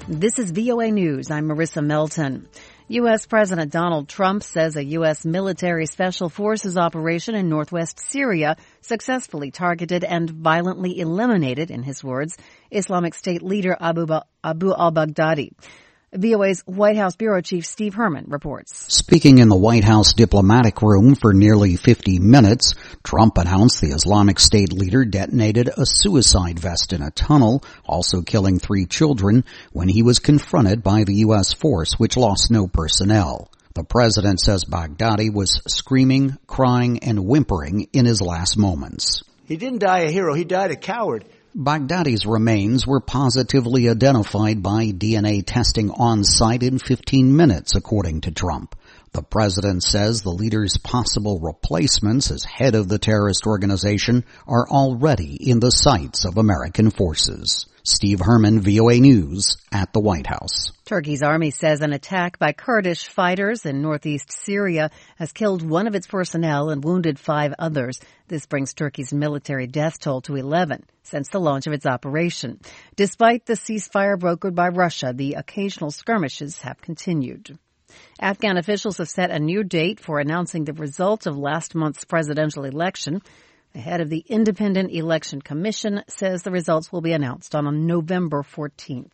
This is VOA News. I'm Marissa Melton. U.S. President Donald Trump says a U.S. military special forces operation in northwest Syria successfully targeted and violently eliminated, in his words, Islamic State leader Abu al-Baghdadi. VOA's White House Bureau Chief Steve Herman reports. Speaking in the White House diplomatic room for nearly 50 minutes, Trump announced the Islamic State leader detonated a suicide vest in a tunnel, also killing 3 children, when he was confronted by the U.S. force, which lost no personnel. The president says Baghdadi was screaming, crying, and whimpering in his last moments. He didn't die a hero, he died a coward. Baghdadi's remains were positively identified by DNA testing on site in 15 minutes, according to Trump. The president says the leader's possible replacements as head of the terrorist organization are already in the sights of American forces. Steve Herman, VOA News, at the White House. Turkey's army says an attack by Kurdish fighters in northeast Syria has killed 1 of its personnel and wounded 5 others. This brings Turkey's military death toll to 11 since the launch of its operation. Despite the ceasefire brokered by Russia, the occasional skirmishes have continued. Afghan officials have set a new date for announcing the results of last month's presidential election. The head of the Independent Election Commission says the results will be announced on November 14th.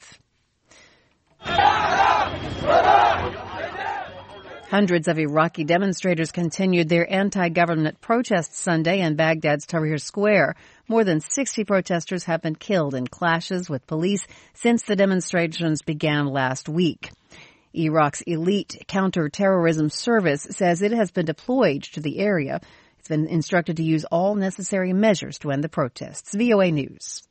Hundreds of Iraqi demonstrators continued their anti-government protests Sunday in Baghdad's Tahrir Square. More than 60 protesters have been killed in clashes with police since the demonstrations began last week. Iraq's elite counter-terrorism service says it has been deployed to the area. It's been instructed to use all necessary measures to end the protests. VOA News.